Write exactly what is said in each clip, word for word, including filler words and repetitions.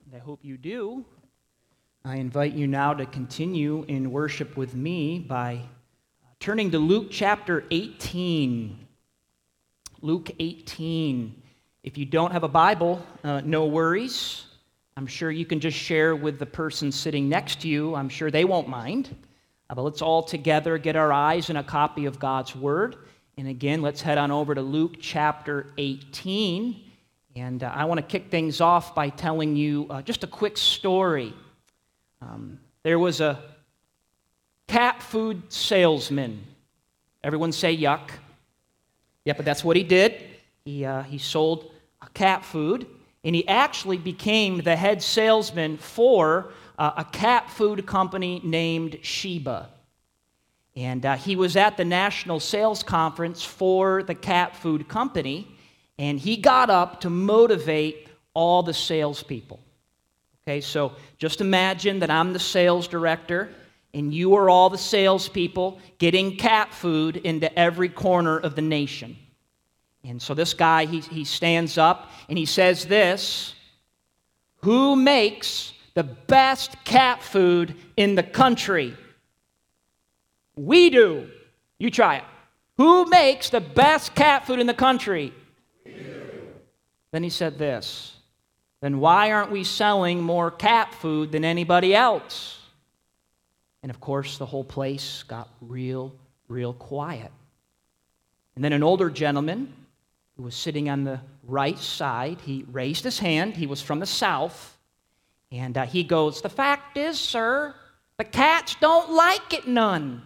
and I hope you do. I invite you now to continue in worship with me by turning to Luke chapter eighteen. Luke eighteen. If you don't have a Bible, uh, no worries. I'm sure you can just share with the person sitting next to you. I'm sure they won't mind. Uh, but let's all together get our eyes on a copy of God's Word. And again, let's head on over to Luke chapter eighteen. And uh, I want to kick things off by telling you uh, just a quick story. Um, there was a cat food salesman. Everyone say yuck. Yeah, but that's what he did. He, uh, he sold cat food, and he actually became the head salesman for uh, a cat food company named Sheba. And uh, he was at the national sales conference for the cat food company, and he got up to motivate all the salespeople. Okay, so just imagine that I'm the sales director, and you are all the salespeople getting cat food into every corner of the nation. And so this guy, he, he stands up, and he says this: "Who makes the best cat food in the country?" "We do." You try it. "Who makes the best cat food in the country?" "We do." Then he said this: "Then why aren't we selling more cat food than anybody else?" And of course, the whole place got real, real quiet. And then an older gentleman who was sitting on the right side, he raised his hand. He was from the South. And uh, he goes, "The fact is, sir, the cats don't like it none."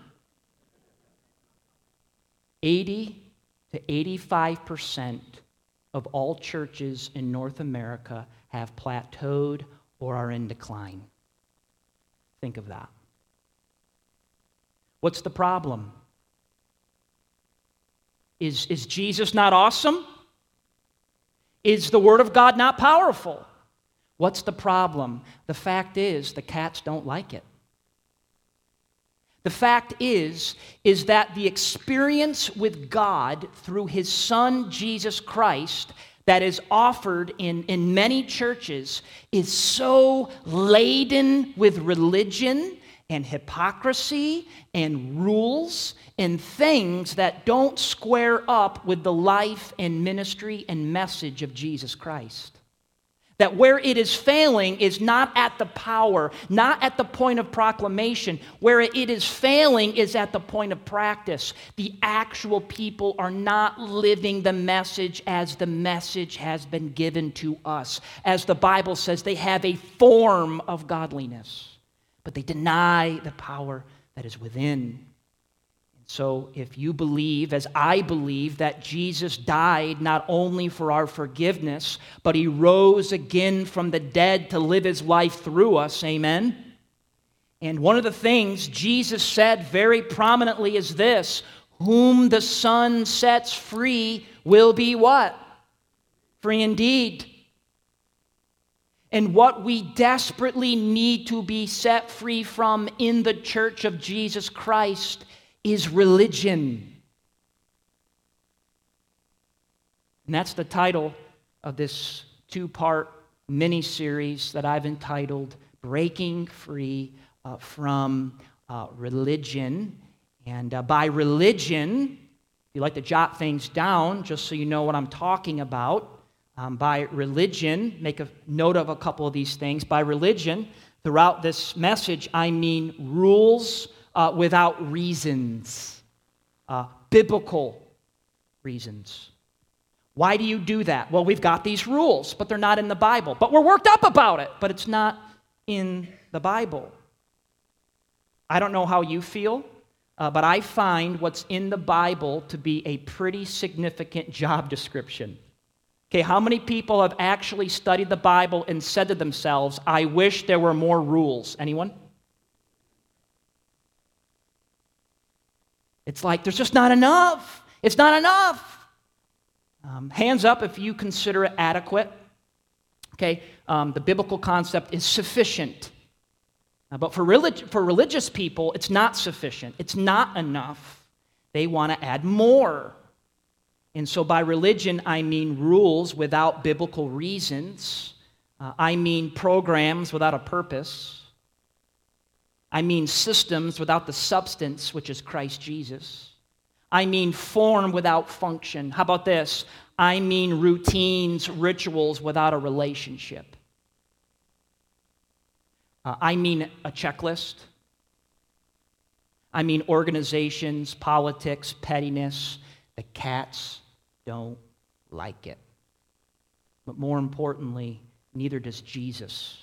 eighty to eighty-five percent of all churches in North America have plateaued or are in decline. Think of that. What's the problem? Is, is Jesus not awesome? Is the Word of God not powerful? What's the problem? The fact is, the cats don't like it. The fact is, is that the experience with God through His Son, Jesus Christ, that is offered in, in many churches is so laden with religion and hypocrisy and rules and things that don't square up with the life and ministry and message of Jesus Christ. That where it is failing is not at the power, not at the point of proclamation. Where it is failing is at the point of practice. The actual people are not living the message as the message has been given to us. As the Bible says, they have a form of godliness, but they deny the power that is within. So if you believe, as I believe, that Jesus died not only for our forgiveness, but He rose again from the dead to live His life through us, amen? And one of the things Jesus said very prominently is this: "Whom the Son sets free will be" what? Free indeed. And what we desperately need to be set free from in the church of Jesus Christ is religion. And that's the title of this two-part mini-series that I've entitled Breaking Free uh, from uh, Religion. And uh, by religion, if you like to jot things down, just so you know what I'm talking about, um, by religion, make a note of a couple of these things. By religion, throughout this message, I mean rules Uh, without reasons, uh, biblical reasons. Why do you do that? Well, we've got these rules, but they're not in the Bible. But we're worked up about it, but it's not in the Bible. I don't know how you feel, uh, but I find what's in the Bible to be a pretty significant job description. Okay, how many people have actually studied the Bible and said to themselves, "I wish there were more rules"? Anyone? It's like there's just not enough. It's not enough. Um, hands up if you consider it adequate. Okay, um, the biblical concept is sufficient. Uh, but for, relig- for religious people, it's not sufficient. It's not enough. They want to add more. And so by religion, I mean rules without biblical reasons. Uh, I mean programs without a purpose. I mean systems without the substance, which is Christ Jesus. I mean form without function. How about this? I mean routines, rituals without a relationship. Uh, I mean a checklist. I mean organizations, politics, pettiness. The cats don't like it. But more importantly, neither does Jesus.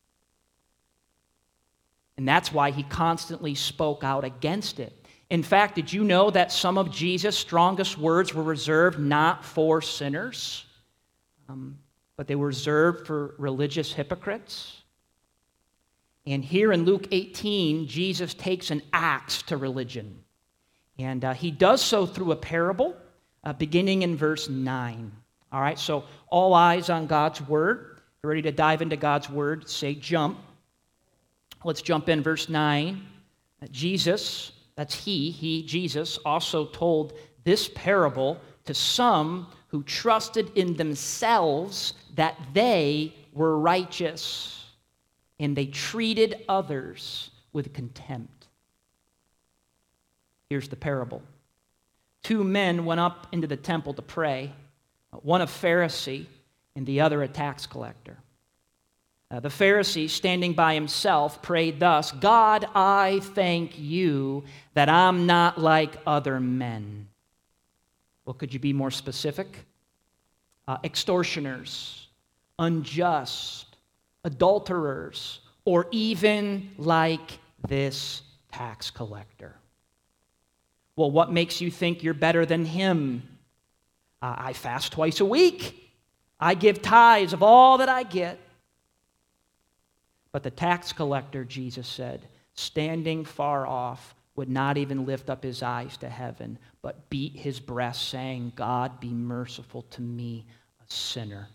And that's why he constantly spoke out against it. In fact, did you know that some of Jesus' strongest words were reserved not for sinners, um, but they were reserved for religious hypocrites? And here in Luke eighteen, Jesus takes an axe to religion. And uh, he does so through a parable, uh, beginning in verse nine. All right, so all eyes on God's word. You're ready to dive into God's word? Say jump. Let's jump in verse nine. Jesus, that's he, he, Jesus, also told this parable to some who trusted in themselves that they were righteous, and they treated others with contempt. Here's the parable. Two men went up into the temple to pray, one a Pharisee and the other a tax collector. Uh, the Pharisee, standing by himself, prayed thus, God, I thank you that I'm not like other men. Well, could you be more specific? Uh, extortioners, unjust, adulterers, or even like this tax collector. Well, what makes you think you're better than him? Uh, I fast twice a week. I give tithes of all that I get. But the tax collector, Jesus said, standing far off, would not even lift up his eyes to heaven, but beat his breast, saying, God, be merciful to me, a sinner.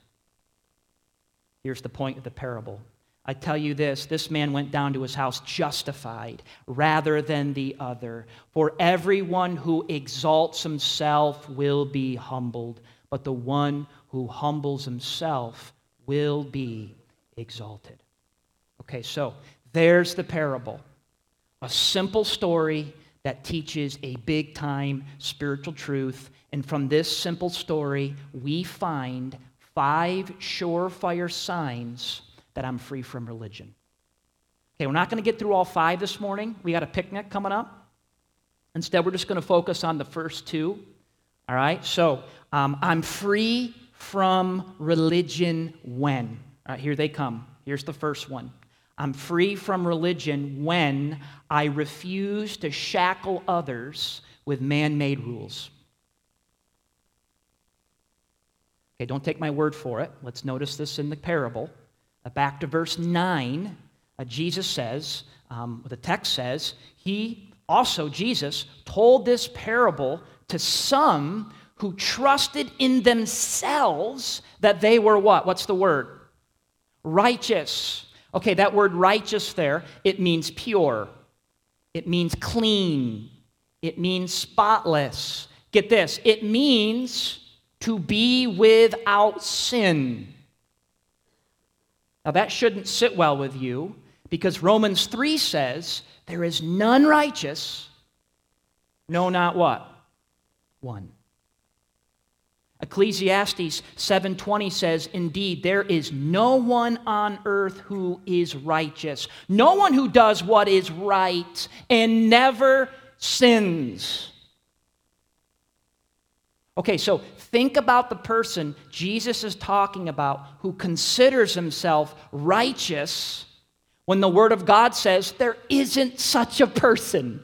Here's the point of the parable. I tell you this, this man went down to his house justified rather than the other. For everyone who exalts himself will be humbled, but the one who humbles himself will be exalted. Okay, so there's the parable. A simple story that teaches a big-time spiritual truth. And from this simple story, we find five surefire signs that I'm free from religion. Okay, we're not going to get through all five this morning. We got a picnic coming up. Instead, we're just going to focus on the first two. All right, so um, I'm free from religion when? All right, here they come. Here's the first one. I'm free from religion when I refuse to shackle others with man-made rules. Okay, don't take my word for it. Let's notice this in the parable. Uh, back to verse nine, uh, Jesus says, um, the text says, he also, Jesus, told this parable to some who trusted in themselves that they were what? What's the word? Righteous. Okay, that word righteous there, it means pure. It means clean. It means spotless. Get this, it means to be without sin. Now that shouldn't sit well with you because Romans three says, there is none righteous, no, not what? One. Ecclesiastes seven twenty says, indeed, there is no one on earth who is righteous, no one who does what is right and never sins. Okay, so think about the person Jesus is talking about who considers himself righteous when the Word of God says there isn't such a person.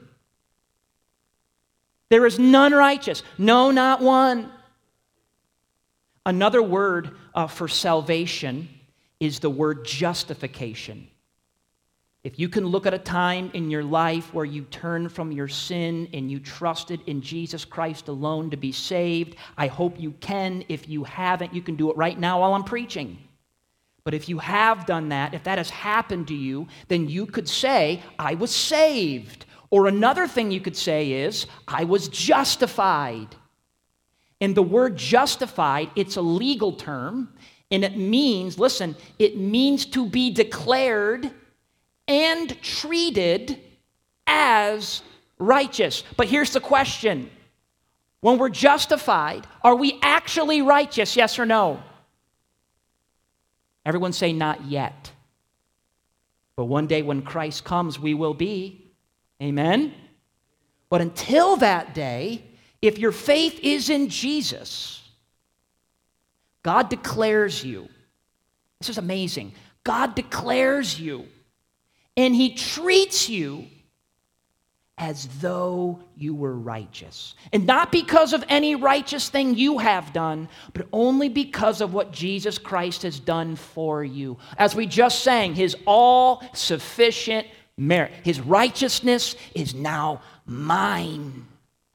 There is none righteous, no, not one. Another word uh, for salvation is the word justification. If you can look at a time in your life where you turned from your sin and you trusted in Jesus Christ alone to be saved, I hope you can. If you haven't, you can do it right now while I'm preaching. But if you have done that, if that has happened to you, then you could say, I was saved. Or another thing you could say is, I was justified. And the word justified, it's a legal term, And it means, listen, it means to be declared and treated as righteous. But here's the question. When we're justified, are we actually righteous, yes or no? Everyone say not yet. But one day when Christ comes, we will be. Amen? But until that day, if your faith is in Jesus, God declares you. This is amazing. God declares you, and He treats you as though you were righteous. And not because of any righteous thing you have done, but only because of what Jesus Christ has done for you. As we just sang, His all-sufficient merit. His righteousness is now mine.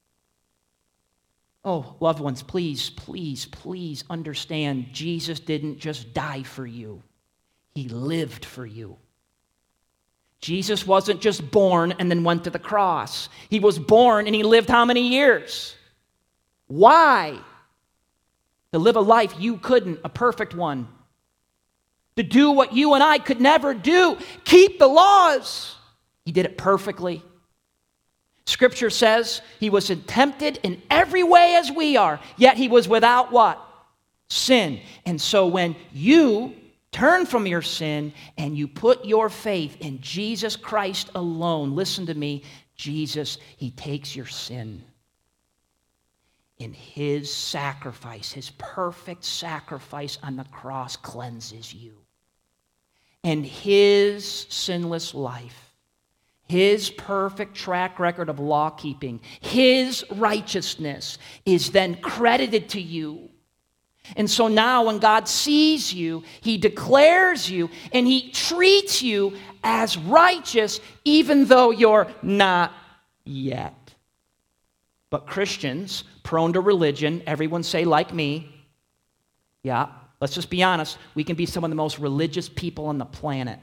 Oh, loved ones, please, please, please understand, Jesus didn't just die for you. He lived for you. Jesus wasn't just born and then went to the cross. He was born and He lived how many years? Why? To live a life you couldn't, a perfect one. To do what you and I could never do. Keep the laws. He did it perfectly. Scripture says He was tempted in every way as we are, yet He was without what? Sin. And so when you turn from your sin and you put your faith in Jesus Christ alone, listen to me, Jesus, He takes your sin. In His sacrifice, His perfect sacrifice on the cross cleanses you. And His sinless life, His perfect track record of law keeping, His righteousness is then credited to you. And so now when God sees you, He declares you and He treats you as righteous even though you're not yet. But Christians, prone to religion, everyone say like me, yeah, let's just be honest, we can be some of the most religious people on the planet.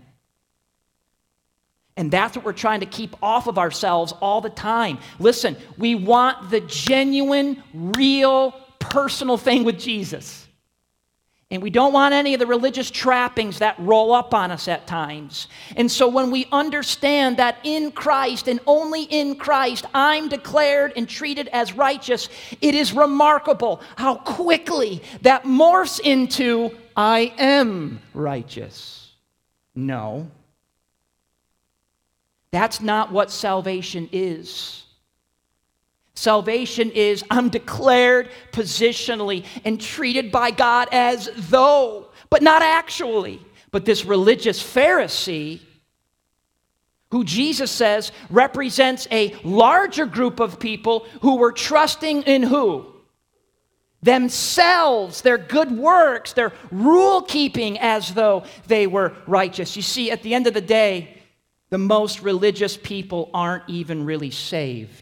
And that's what we're trying to keep off of ourselves all the time. Listen, we want the genuine, real, personal thing with Jesus. And we don't want any of the religious trappings that roll up on us at times. And so when we understand that in Christ and only in Christ I'm declared and treated as righteous, it is remarkable how quickly that morphs into I am righteous. No. That's not what salvation is. Salvation is I'm declared positionally and treated by God as though, but not actually. But this religious Pharisee, who Jesus says represents a larger group of people who were trusting in who? Themselves, their good works, their rule keeping as though they were righteous. You see, at the end of the day, the most religious people aren't even really saved.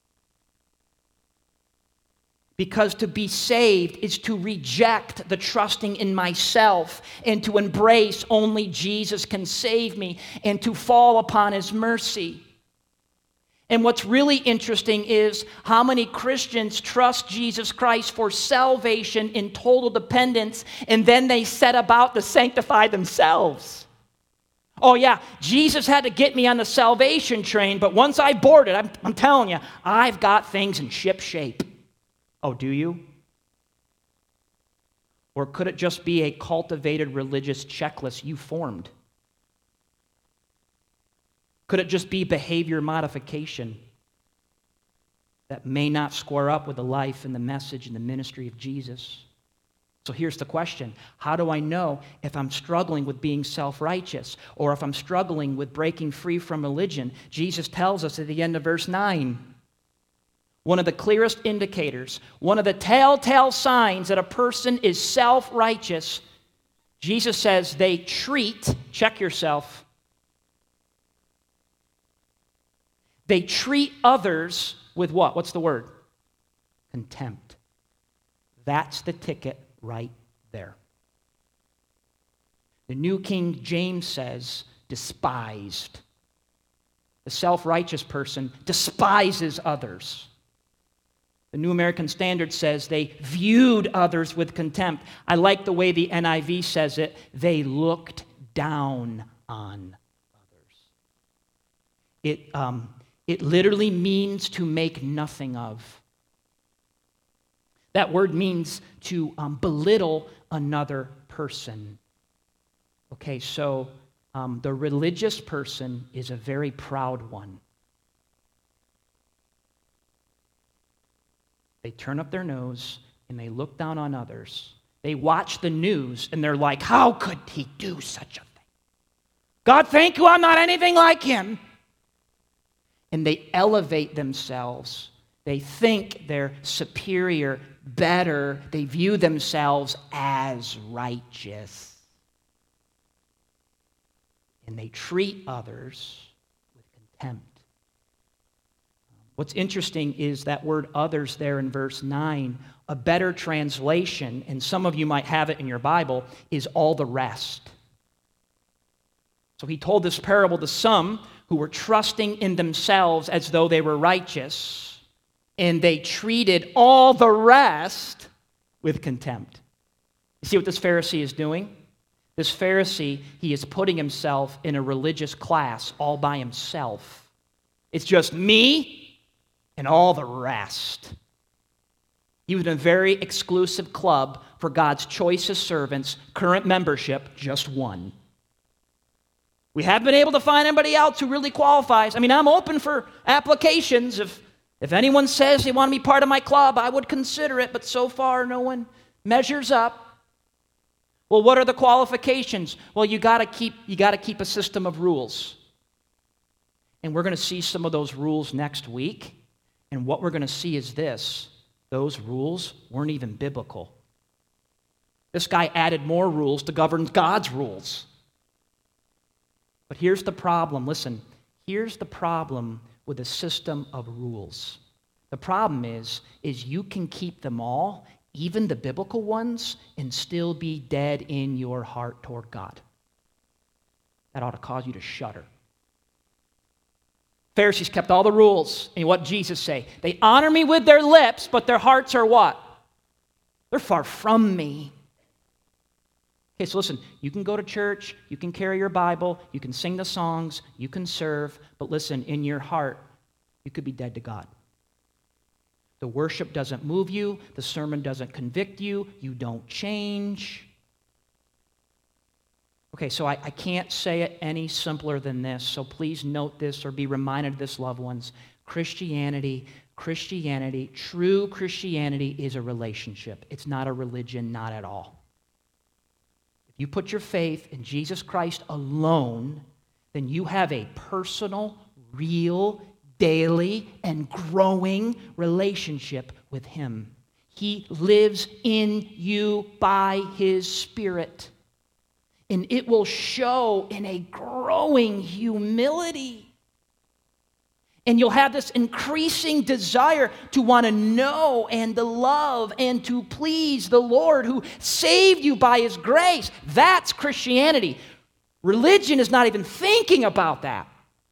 Because to be saved is to reject the trusting in myself and to embrace only Jesus can save me and to fall upon His mercy. And what's really interesting is how many Christians trust Jesus Christ for salvation in total dependence, and then they set about to sanctify themselves. Oh yeah, Jesus had to get me on the salvation train, but once I boarded, I'm, I'm telling you, I've got things in ship shape. Oh, do you? Or could it just be a cultivated religious checklist you formed? Could it just be behavior modification that may not square up with the life and the message and the ministry of Jesus? So here's the question. How do I know if I'm struggling with being self-righteous or if I'm struggling with breaking free from religion? Jesus tells us at the end of verse nine, one of the clearest indicators, one of the telltale signs that a person is self-righteous, Jesus says they treat, check yourself, they treat others with what? What's the word? Contempt. That's the ticket right there. The New King James says despised. The self-righteous person despises others. The New American Standard says they viewed others with contempt. I like the way the N I V says it. They looked down on others. It, um, it literally means to make nothing of. That word means to um, belittle another person. Okay, so um, the religious person is a very proud one. They turn up their nose and they look down on others. They watch the news and they're like, how could he do such a thing? God, thank you, I'm not anything like him. And they elevate themselves. They think they're superior, better. They view themselves as righteous. And they treat others with contempt. What's interesting is that word others there in verse nine, a better translation, and some of you might have it in your Bible, is all the rest. So he told this parable to some who were trusting in themselves as though they were righteous, and they treated all the rest with contempt. You see what this Pharisee is doing? This Pharisee, he is putting himself in a religious class all by himself. It's just me and all the rest. He was in a very exclusive club for God's choicest servants, current membership, just one. We haven't been able to find anybody else who really qualifies. I mean, I'm open for applications. If, if anyone says they want to be part of my club, I would consider it, but so far no one measures up. Well, what are the qualifications? Well, you got to keep you got to keep a system of rules. And we're going to see some of those rules next week. And what we're going to see is this. Those rules weren't even biblical. This guy added more rules to govern God's rules. But here's the problem. Listen, here's the problem with a system of rules. The problem is, is you can keep them all, even the biblical ones, and still be dead in your heart toward God. That ought to cause you to shudder. Pharisees kept all the rules. And what did Jesus say? They honor me with their lips, but their hearts are what? They're far from me. Okay, so listen, you can go to church, you can carry your Bible, you can sing the songs, you can serve, but listen, in your heart, you could be dead to God. The worship doesn't move you, the sermon doesn't convict you, you don't change. Okay, so I, I can't say it any simpler than this, so please note this or be reminded of this, loved ones. Christianity, Christianity, true Christianity is a relationship. It's not a religion, not at all. If you put your faith in Jesus Christ alone, then you have a personal, real, daily, and growing relationship with Him. He lives in you by His Spirit. And it will show in a growing humility. And you'll have this increasing desire to want to know and to love and to please the Lord who saved you by His grace. That's Christianity. Religion is not even thinking about that.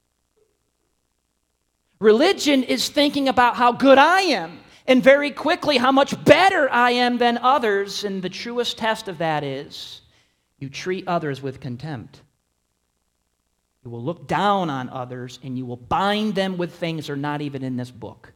Religion is thinking about how good I am, and very quickly how much better I am than others. And the truest test of that is you treat others with contempt. You will look down on others, and you will bind them with things that are not even in this book.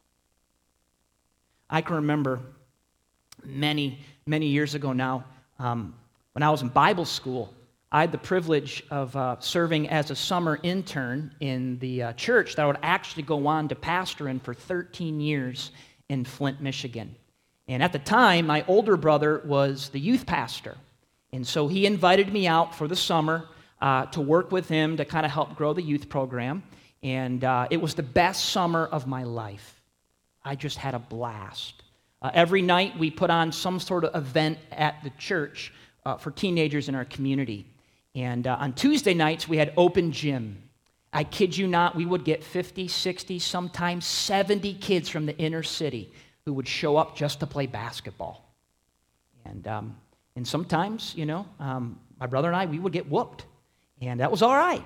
I can remember many, many years ago now, um, when I was in Bible school, I had the privilege of uh, serving as a summer intern in the uh, church that I would actually go on to pastor in for thirteen years in Flint, Michigan. And at the time, my older brother was the youth pastor. And so he invited me out for the summer uh, to work with him to kind of help grow the youth program. And uh, it was the best summer of my life. I just had a blast. Uh, every night we put on some sort of event at the church uh, for teenagers in our community. And uh, on Tuesday nights we had open gym. I kid you not, we would get fifty, sixty, sometimes seventy kids from the inner city who would show up just to play basketball. And um, And sometimes, you know, um, my brother and I, we would get whooped. And that was all right.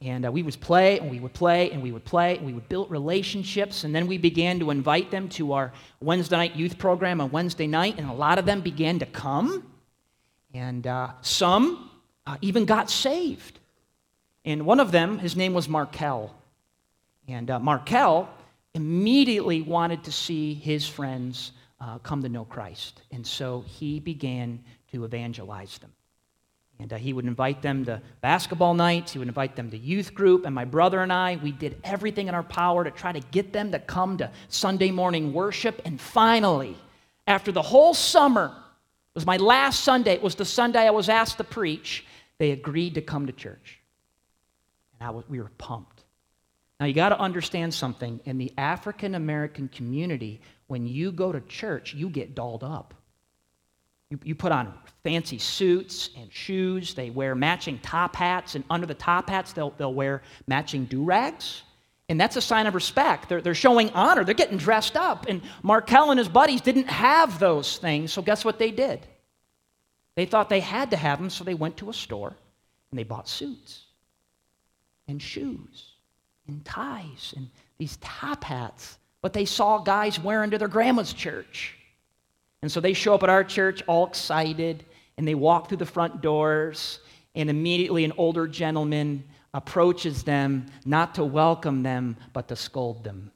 And uh, we would play, and we would play, and we would play, and we would build relationships, and then we began to invite them to our Wednesday night youth program on Wednesday night, and a lot of them began to come, and uh, some uh, even got saved. And one of them, his name was Markel, and uh, Markel immediately wanted to see his friends uh, come to know Christ, and so he began to evangelize them. And uh, he would invite them to basketball nights, he would invite them to youth group, and my brother and I, we did everything in our power to try to get them to come to Sunday morning worship. And finally, after the whole summer, it was my last Sunday, it was the Sunday I was asked to preach, they agreed to come to church. And I was, we were pumped. Now you got to understand something. In the African American community, when you go to church, you get dolled up. You, you put on fancy suits and shoes. They wear matching top hats, and under the top hats, they'll, they'll wear matching do-rags. And that's a sign of respect. They're, they're showing honor. They're getting dressed up. And Markel and his buddies didn't have those things, so guess what they did? They thought they had to have them, so they went to a store, and they bought suits and shoes and ties and these top hats, what they saw guys wearing to their grandma's church. And so they show up at our church all excited, and they walk through the front doors, and immediately an older gentleman approaches them, not to welcome them, but to scold them.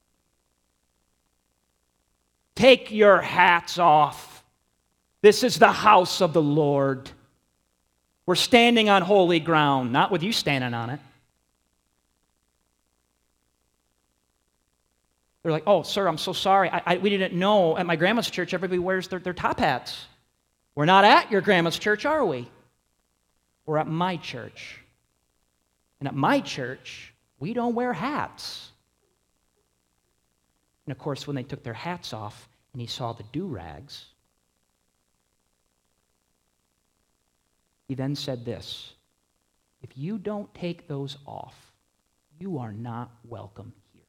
Take your hats off. This is the house of the Lord. We're standing on holy ground, not with you standing on it. They're like, oh, sir, I'm so sorry. I, I, we didn't know at my grandma's church everybody wears their, their top hats. We're not at your grandma's church, are we? We're at my church. And at my church, we don't wear hats. And of course, when they took their hats off and he saw the do-rags, he then said this, if you don't take those off, you are not welcome here.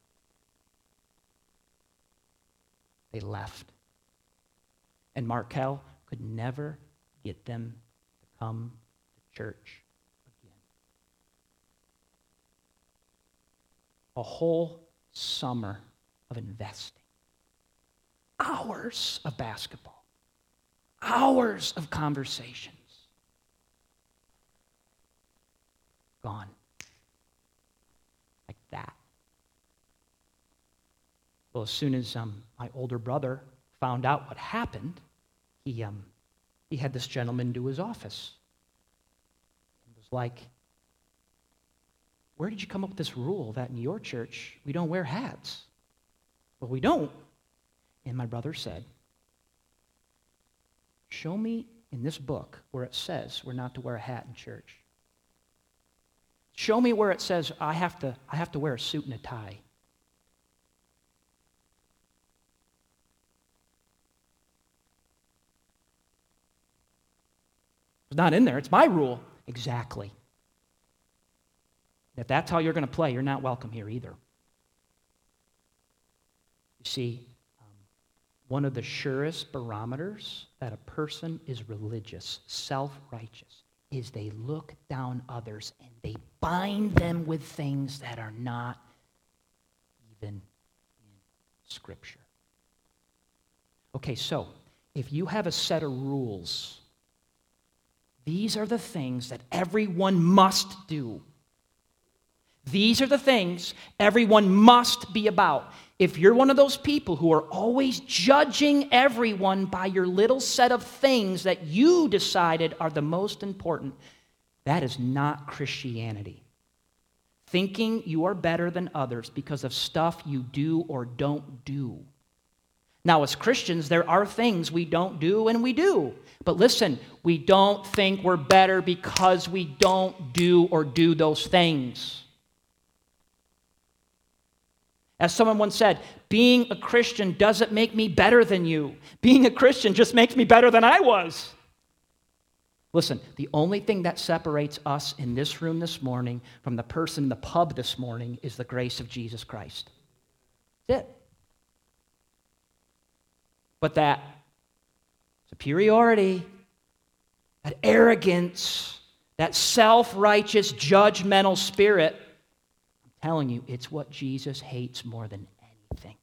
They left. And Markel could never get them to come to church again. A whole summer of investing. Hours of basketball. Hours of conversations. Gone. Like that. Well, as soon as um, my older brother found out what happened, he um, he had this gentleman to his office. He was like, where did you come up with this rule that in your church we don't wear hats? Well, we don't. And my brother said, show me in this book where it says we're not to wear a hat in church. Show me where it says I have to, I have to wear a suit and a tie. It's not in there. It's my rule. Exactly. If that's how you're going to play, you're not welcome here either. You see, um, one of the surest barometers that a person is religious, self-righteous, is they look down others and they bind them with things that are not even in Scripture. Okay, so if you have a set of rules, these are the things that everyone must do. These are the things everyone must be about. If you're one of those people who are always judging everyone by your little set of things that you decided are the most important, that is not Christianity. Thinking you are better than others because of stuff you do or don't do. Now, as Christians, there are things we don't do and we do. But listen, we don't think we're better because we don't do or do those things. As someone once said, being a Christian doesn't make me better than you. Being a Christian just makes me better than I was. Listen, the only thing that separates us in this room this morning from the person in the pub this morning is the grace of Jesus Christ. That's it. But that superiority, that arrogance, that self-righteous, judgmental spirit, I'm telling you, it's what Jesus hates more than anything.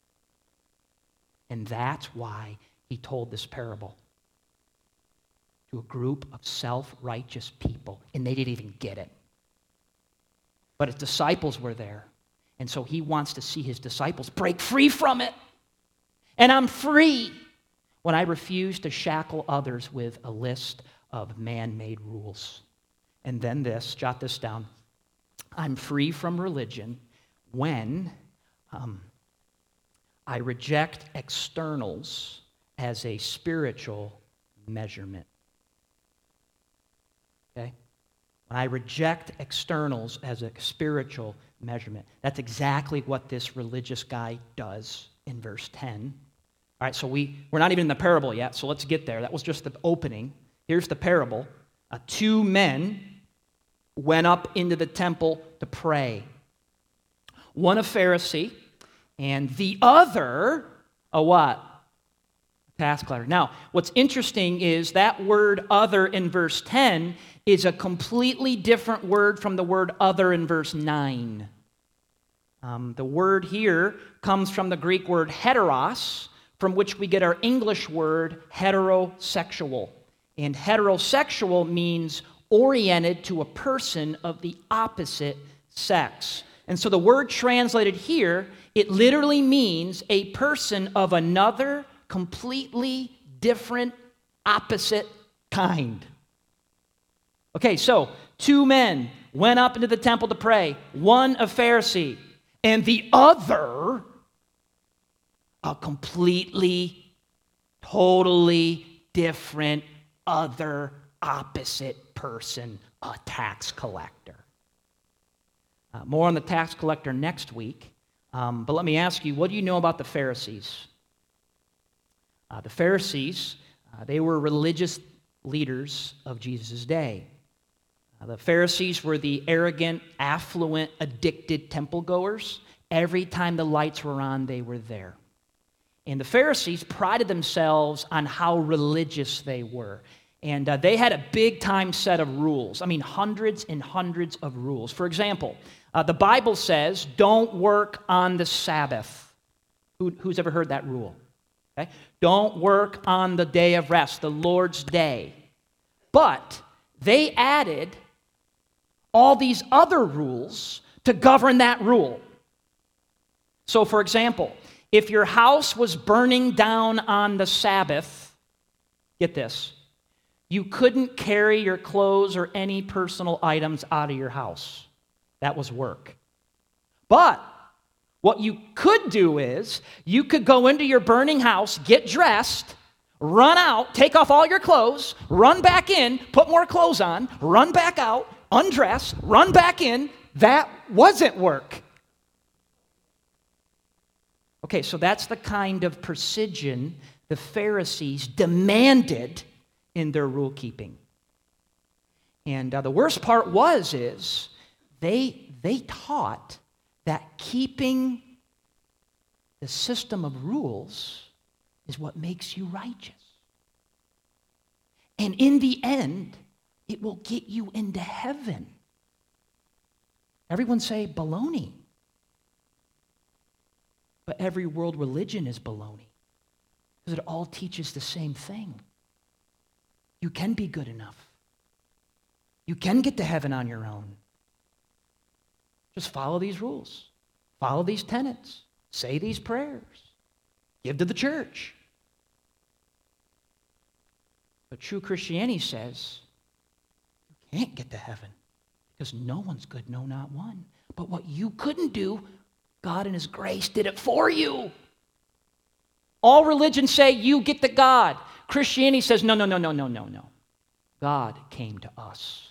And that's why he told this parable to a group of self-righteous people, and they didn't even get it. But his disciples were there, and so he wants to see his disciples break free from it. And I'm free when I refuse to shackle others with a list of man-made rules. And then this, jot this down. I'm free from religion when um, I reject externals as a spiritual measurement. Okay? When I reject externals as a spiritual measurement. That's exactly what this religious guy does in verse ten. All right, so we, we're not even in the parable yet, so let's get there. That was just the opening. Here's the parable. Uh, two men went up into the temple to pray. One a Pharisee, and the other a what? Tax collector. Now, what's interesting is that word other in verse ten is a completely different word from the word other in verse nine. Um, the word here comes from the Greek word heteros, from which we get our English word heterosexual. And heterosexual means oriented to a person of the opposite sex. And so the word translated here, it literally means a person of another completely different, opposite kind. Okay, so two men went up into the temple to pray, one a Pharisee, and the other a completely, totally different, other, opposite person, a tax collector. Uh, more on the tax collector next week, um, but let me ask you, what do you know about the Pharisees? Uh, the Pharisees, uh, they were religious leaders of Jesus' day. Uh, the Pharisees were the arrogant, affluent, addicted temple goers. Every time the lights were on, they were there. And the Pharisees prided themselves on how religious they were. And uh, they had a big-time set of rules. I mean, hundreds and hundreds of rules. For example, uh, the Bible says, don't work on the Sabbath. Who, who's ever heard that rule? Okay? Don't work on the day of rest, the Lord's day. But they added all these other rules to govern that rule. So, for example, if your house was burning down on the Sabbath, get this, you couldn't carry your clothes or any personal items out of your house. That was work. But what you could do is you could go into your burning house, get dressed, run out, take off all your clothes, run back in, put more clothes on, run back out, undress, run back in. That wasn't work. Okay, so that's the kind of precision the Pharisees demanded in their rule keeping. And uh, the worst part was is they they taught that keeping the system of rules is what makes you righteous. And in the end, it will get you into heaven. Everyone say baloney. But every world religion is baloney, because it all teaches the same thing. You can be good enough. You can get to heaven on your own. Just follow these rules. Follow these tenets. Say these prayers. Give to the church. But true Christianity says you can't get to heaven because no one's good, no, not one. But what you couldn't do, God in His grace did it for you. All religions say you get to God. Christianity says no, no, no, no, no, no, no. God came to us.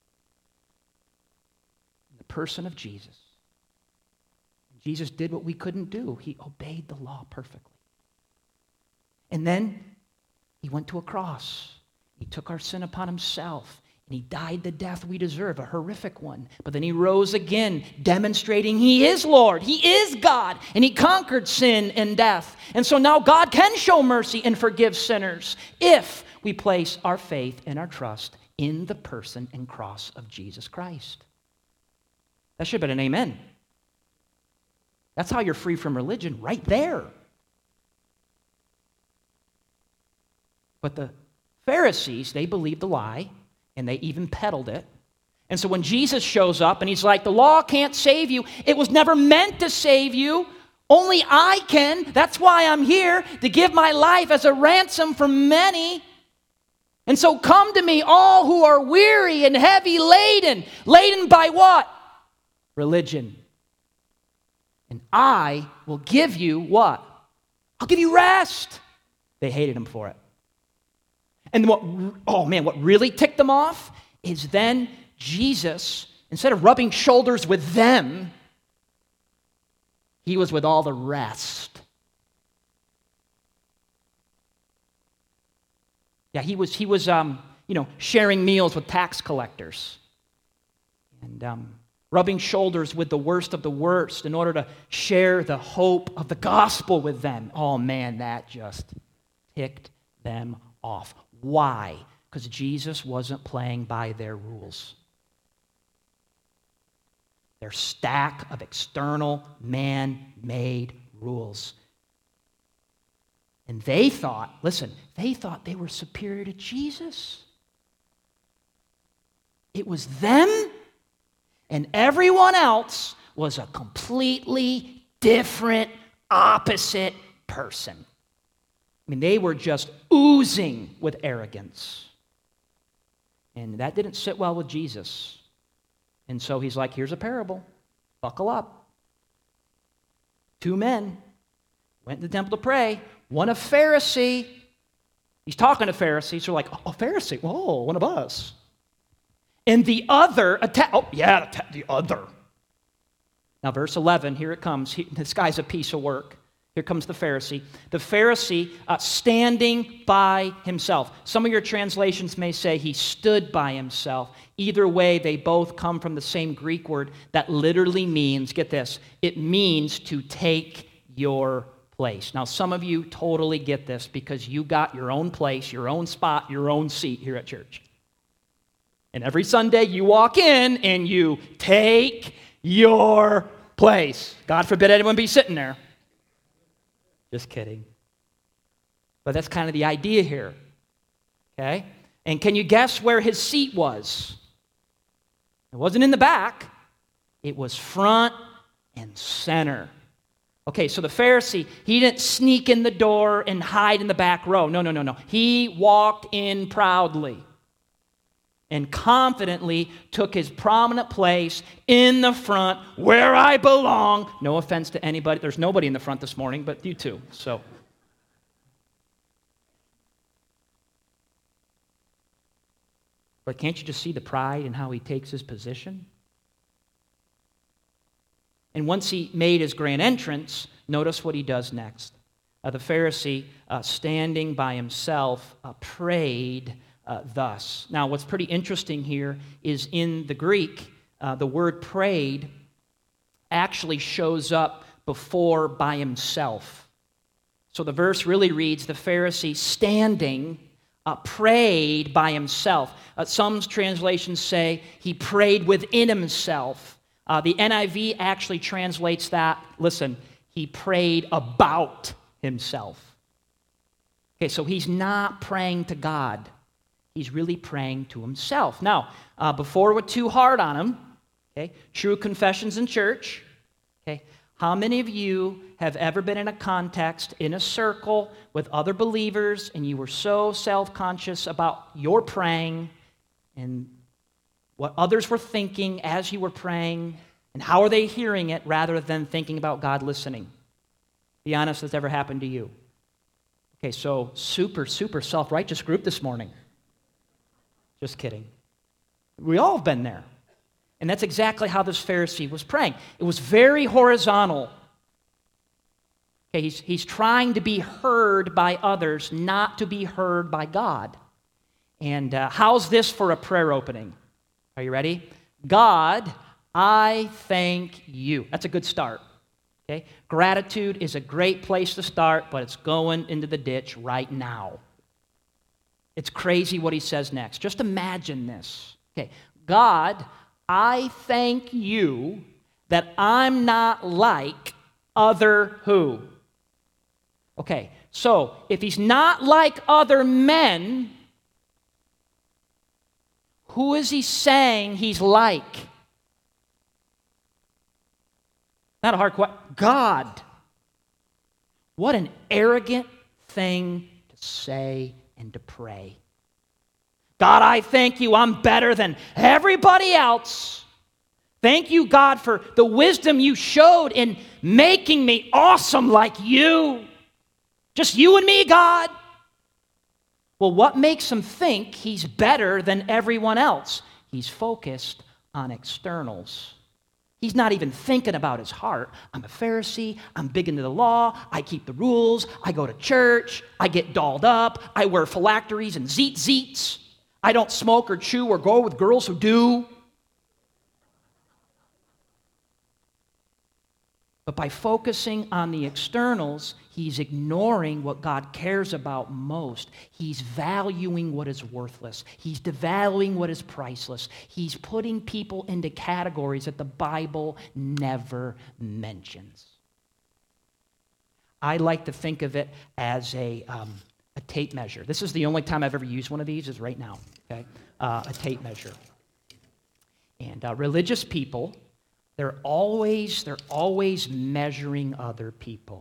In the person of Jesus. Jesus did what we couldn't do. He obeyed the law perfectly. And then He went to a cross. He took our sin upon Himself. And He died the death we deserve, a horrific one. But then He rose again, demonstrating He is Lord. He is God. And He conquered sin and death. And so now God can show mercy and forgive sinners if we place our faith and our trust in the person and cross of Jesus Christ. That should have been an amen. That's how you're free from religion, right there. But the Pharisees, they believed the lie, and they even peddled it. And so when Jesus shows up and he's like, the law can't save you, it was never meant to save you. Only I can. That's why I'm here, to give my life as a ransom for many. And so come to me, all who are weary and heavy laden. Laden by what? Religion. And I will give you what? I'll give you rest. They hated him for it. And what, oh man, what really ticked them off is then Jesus, instead of rubbing shoulders with them, he was with all the rest. Yeah, he was, he was um, you know, sharing meals with tax collectors and um, rubbing shoulders with the worst of the worst in order to share the hope of the gospel with them. Oh man, that just ticked them off. Why? Because Jesus wasn't playing by their rules. Their stack of external, man-made rules. And they thought, listen, they thought they were superior to Jesus. It was them, and everyone else was a completely different, opposite person. I mean, they were just oozing with arrogance. And that didn't sit well with Jesus. And so he's like, here's a parable. Buckle up. Two men went to the temple to pray. One a Pharisee. He's talking to Pharisees who are like, oh, a Pharisee. Whoa, one of us. And the other, a ta- oh, yeah, the, ta- the other. Now, verse eleven, here it comes. He, this guy's a piece of work. Here comes the Pharisee. The Pharisee uh, standing by himself. Some of your translations may say he stood by himself. Either way, they both come from the same Greek word that literally means, get this, it means to take your place. Now, some of you totally get this because you got your own place, your own spot, your own seat here at church. And every Sunday you walk in and you take your place. God forbid anyone be sitting there. Just kidding. But that's kind of the idea here. Okay? And can you guess where his seat was? It wasn't in the back. It was front and center. Okay, so the Pharisee, he didn't sneak in the door and hide in the back row. No, no, no, no. He walked in proudly and confidently took his prominent place in the front where I belong. No offense to anybody. There's nobody in the front this morning, but you too. So, but can't you just see the pride in how he takes his position? And once he made his grand entrance, notice what he does next. Uh, the Pharisee, uh, standing by himself, uh, prayed Uh, thus. Now, what's pretty interesting here is in the Greek, uh, the word prayed actually shows up before by himself. So the verse really reads, the Pharisee standing uh, prayed by himself. Uh, some translations say he prayed within himself. Uh, the N I V actually translates that, listen, he prayed about himself. Okay, so he's not praying to God. He's really praying to himself. Now, uh, before we're too hard on him, okay, true confessions in church, okay, how many of you have ever been in a context, in a circle with other believers, and you were so self-conscious about your praying and what others were thinking as you were praying, and how are they hearing it rather than thinking about God listening? Be honest, has ever happened to you? Okay, so super, super self-righteous group this morning. Just kidding. We all have been there. And that's exactly how this Pharisee was praying. It was very horizontal. Okay, he's, he's trying to be heard by others, not to be heard by God. And uh, how's this for a prayer opening? Are you ready? God, I thank you. That's a good start. Okay? Gratitude is a great place to start, but it's going into the ditch right now. It's crazy what he says next. Just imagine this. Okay, God, I thank you that I'm not like other who? Okay, so if he's not like other men, who is he saying he's like? Not a hard question. God. What an arrogant thing to say and to pray. God, I thank you, I'm better than everybody else. Thank you, God, for the wisdom you showed in making me awesome like you. Just you and me, God. Well, what makes him think he's better than everyone else? He's focused on externals. He's not even thinking about his heart. I'm a Pharisee. I'm big into the law. I keep the rules. I go to church. I get dolled up. I wear phylacteries and zeet zeets. I don't smoke or chew or go with girls who do. But by focusing on the externals, he's ignoring what God cares about most. He's valuing what is worthless. He's devaluing what is priceless. He's putting people into categories that the Bible never mentions. I like to think of it as a, um, a tape measure. This is the only time I've ever used one of these is right now, okay? Uh, a tape measure. And uh, religious people, They're always, they're always measuring other people.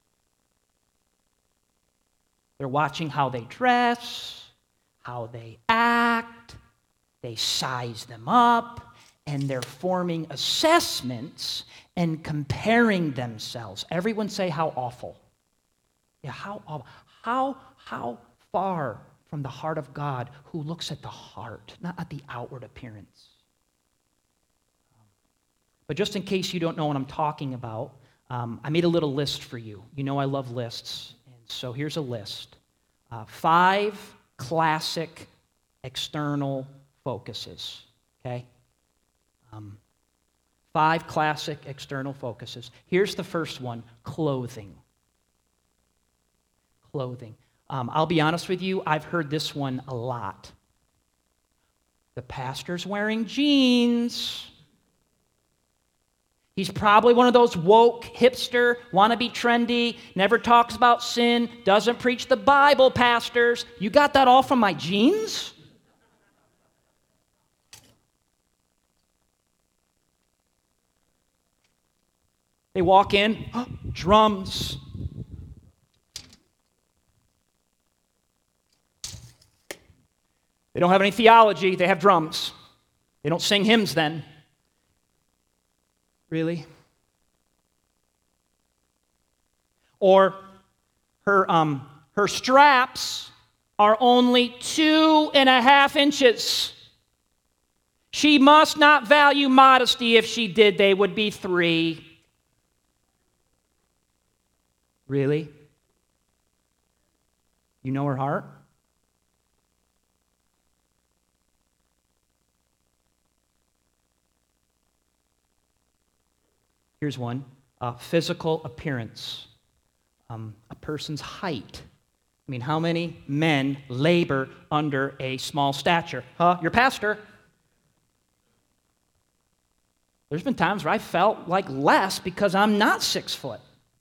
They're watching how they dress, how they act, they size them up, and they're forming assessments and comparing themselves. Everyone say how awful. Yeah, how awful. How, how far from the heart of God who looks at the heart, not at the outward appearance. But just in case you don't know what I'm talking about, um, I made a little list for you. You know I love lists. And so here's a list. Uh, five classic external focuses, okay? Um, five classic external focuses. Here's the first one, clothing. Clothing. Um, I'll be honest with you, I've heard this one a lot. The pastor's wearing jeans. He's probably one of those woke, hipster, wannabe trendy, never talks about sin, doesn't preach the Bible pastors. You got that all from my jeans? They walk in, oh, drums. They don't have any theology, they have drums. They don't sing hymns then. Really? Or her, um, her straps are only two and a half inches. She must not value modesty. If she did, they would be three. Really? You know her heart? Here's one, uh, physical appearance, um, a person's height. I mean, how many men labor under a small stature? Huh? Your pastor. There's been times where I felt like less because I'm not six foot.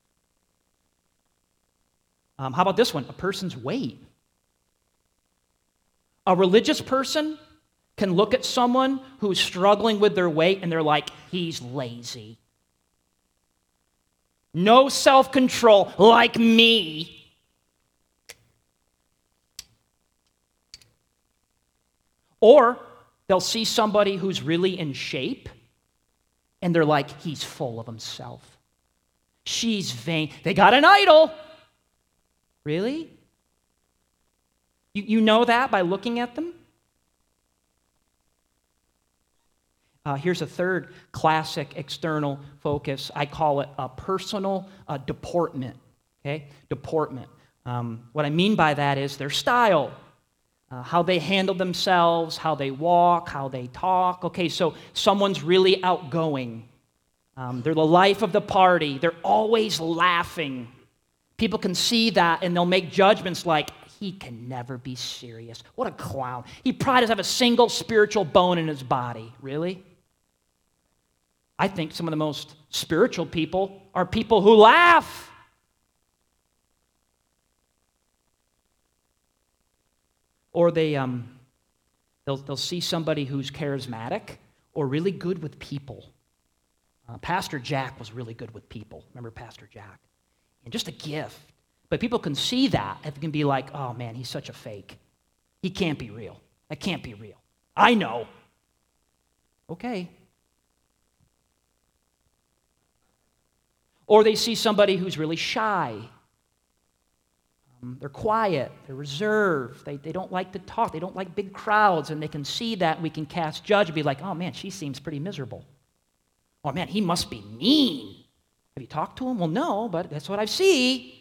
Um, how about this one? A person's weight. A religious person can look at someone who's struggling with their weight and they're like, he's lazy. No self-control like me. Or they'll see somebody who's really in shape and they're like, he's full of himself. She's vain. They got an idol. Really? You, you know that by looking at them? Uh, here's a third classic external focus. I call it a personal uh, deportment. Okay, deportment. Um, what I mean by that is their style, uh, how they handle themselves, how they walk, how they talk. Okay, so someone's really outgoing. Um, they're the life of the party. They're always laughing. People can see that and they'll make judgments like, he can never be serious. What a clown. He probably doesn't have a single spiritual bone in his body. Really? I think some of the most spiritual people are people who laugh. Or they, um, they'll, they'll see somebody who's charismatic or really good with people. Uh, Pastor Jack was really good with people. Remember Pastor Jack? And just a gift. But people can see that and can be like, oh man, he's such a fake. He can't be real. That can't be real. I know. Okay. Or they see somebody who's really shy. Um, they're quiet. They're reserved. They, they don't like to talk. They don't like big crowds. And they can see that and we can cast judge and be like, oh man, she seems pretty miserable. Oh man, he must be mean. Have you talked to him? Well, no, but that's what I see.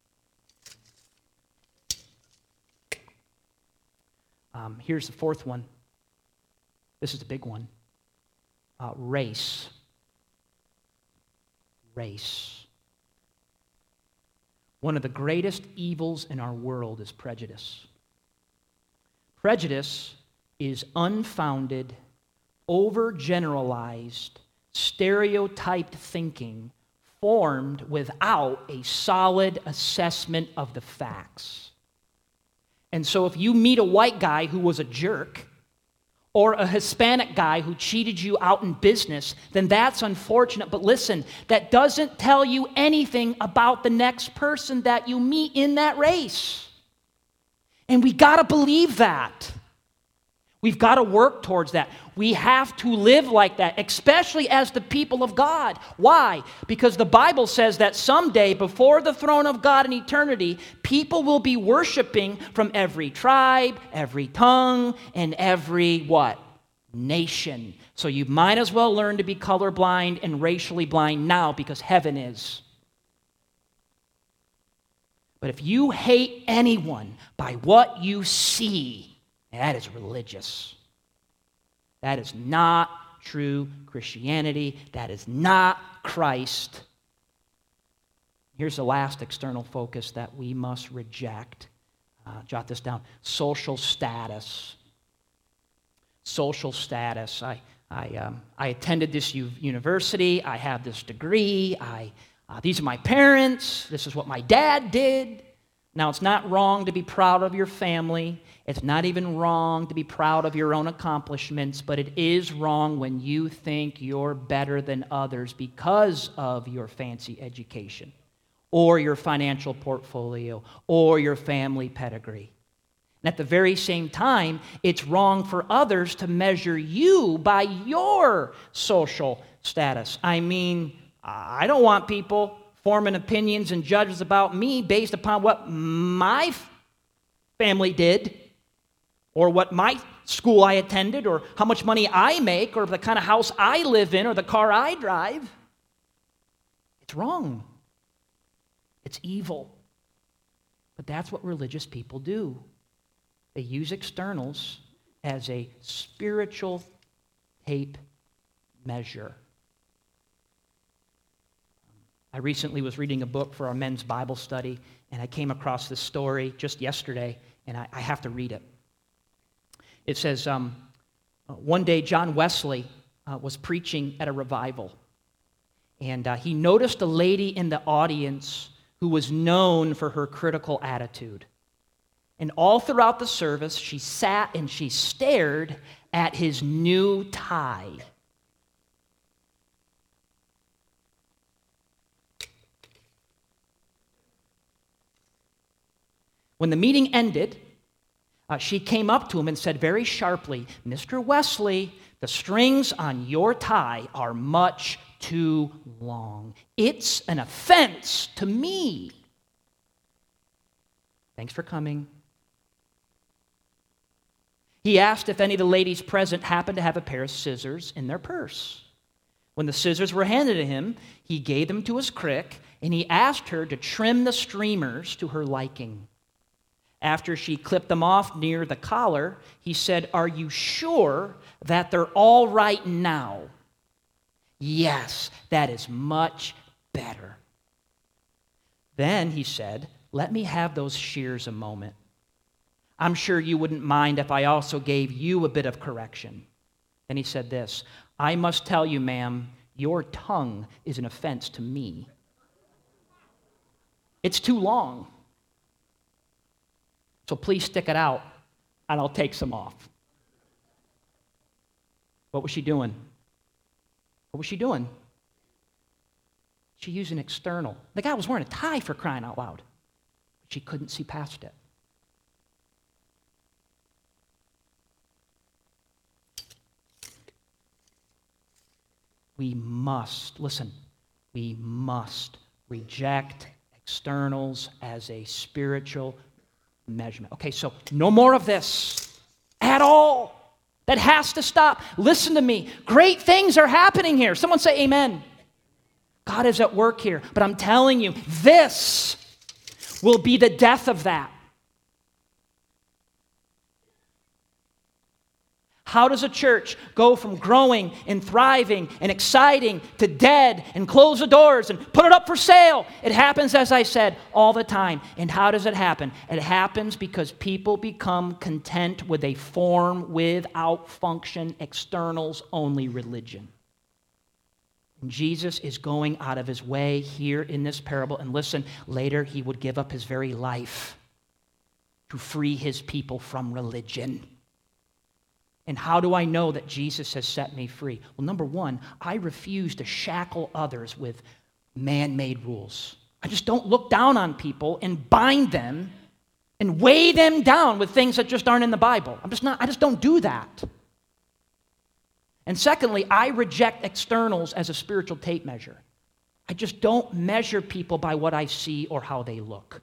Um, here's the fourth one. This is the big one. Uh, race. Race. One of the greatest evils in our world is prejudice. Prejudice is unfounded, overgeneralized, stereotyped thinking formed without a solid assessment of the facts. And so if you meet a white guy who was a jerk, or a Hispanic guy who cheated you out in business, then that's unfortunate. But listen, that doesn't tell you anything about the next person that you meet in that race. And we got to believe that. We've got to work towards that. We have to live like that, especially as the people of God. Why? Because the Bible says that someday, before the throne of God in eternity, people will be worshiping from every tribe, every tongue, and every what? Nation. So you might as well learn to be colorblind and racially blind now, because heaven is. But if you hate anyone by what you see, that is religious. That is not true Christianity. That is not Christ. Here's the last external focus that we must reject. Uh, jot this down. Social status. Social status. I, I, um, I attended this u- university. I have this degree. I, uh, these are my parents. This is what my dad did. Now, it's not wrong to be proud of your family. It's not even wrong to be proud of your own accomplishments, but it is wrong when you think you're better than others because of your fancy education or your financial portfolio or your family pedigree. And at the very same time, it's wrong for others to measure you by your social status. I mean, I don't want people forming opinions and judgments about me based upon what my family did, or what my school I attended, or how much money I make, or the kind of house I live in, or the car I drive. It's wrong. It's evil. But that's what religious people do. They use externals as a spiritual tape measure. I recently was reading a book for our men's Bible study, and I came across this story just yesterday, and I, I have to read it. It says, um, one day John Wesley uh, was preaching at a revival, and uh, he noticed a lady in the audience who was known for her critical attitude. And all throughout the service, she sat and she stared at his new tie. When the meeting ended, uh, she came up to him and said very sharply, "Mister Wesley, the strings on your tie are much too long. It's an offense to me." Thanks for coming. He asked if any of the ladies present happened to have a pair of scissors in their purse. When the scissors were handed to him, he gave them to his crick, and he asked her to trim the streamers to her liking. After she clipped them off near the collar, he said, "Are you sure that they're all right now?" "Yes, that is much better." Then he said, "Let me have those shears a moment." I'm sure you wouldn't mind if I also gave you a bit of correction. Then he said this, I must tell you, ma'am, your tongue is an offense to me. It's too long. So please stick it out, and I'll take some off. What was she doing? What was she doing? She used an external. The guy was wearing a tie, for crying out loud. But she couldn't see past it. We must, listen, we must reject externals as a spiritual measurement. Okay, so no more of this at all. That has to stop. Listen to me. Great things are happening here. Someone say amen. God is at work here. But I'm telling you, this will be the death of that. How does a church go from growing and thriving and exciting to dead and close the doors and put it up for sale? It happens, as I said, all the time. And how does it happen? It happens because people become content with a form without function, externals only religion. And Jesus is going out of his way here in this parable. And listen, later he would give up his very life to free his people from religion. And how do I know that Jesus has set me free? Well, number one, I refuse to shackle others with man-made rules. I just don't look down on people and bind them and weigh them down with things that just aren't in the Bible. I'm just not, I just don't do that. And secondly, I reject externals as a spiritual tape measure. I just don't measure people by what I see or how they look.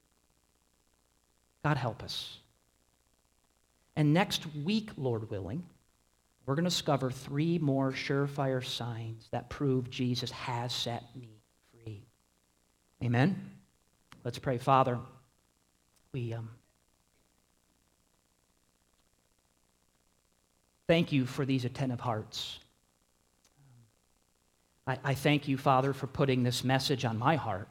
God help us. And next week, Lord willing, we're going to discover three more surefire signs that prove Jesus has set me free. Amen? Let's pray. Father, we um, thank you for these attentive hearts. I, I thank you, Father, for putting this message on my heart.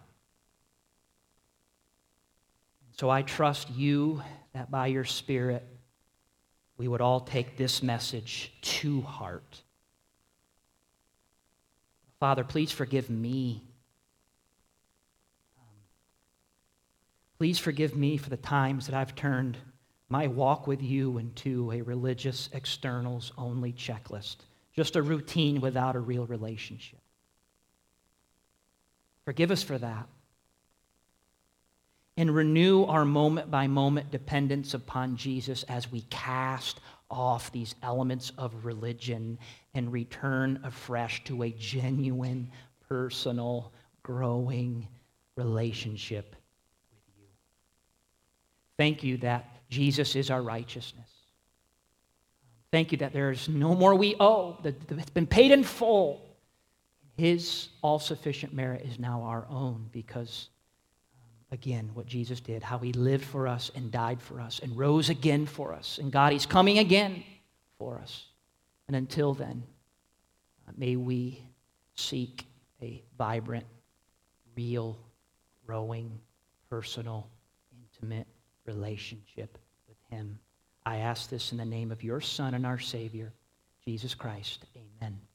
So I trust you that by your Spirit, we would all take this message to heart. Father, please forgive me. Um, please forgive me for the times that I've turned my walk with you into a religious externals-only checklist, just a routine without a real relationship. Forgive us for that. And renew our moment-by-moment dependence upon Jesus as we cast off these elements of religion and return afresh to a genuine, personal, growing relationship with you. Thank you that Jesus is our righteousness. Thank you that there's no more we owe, that it's been paid in full. His all-sufficient merit is now our own because again, what Jesus did, how he lived for us and died for us and rose again for us. And God, he's coming again for us. And until then, uh, may we seek a vibrant, real, growing, personal, intimate relationship with him. I ask this in the name of your Son and our Savior, Jesus Christ. Amen.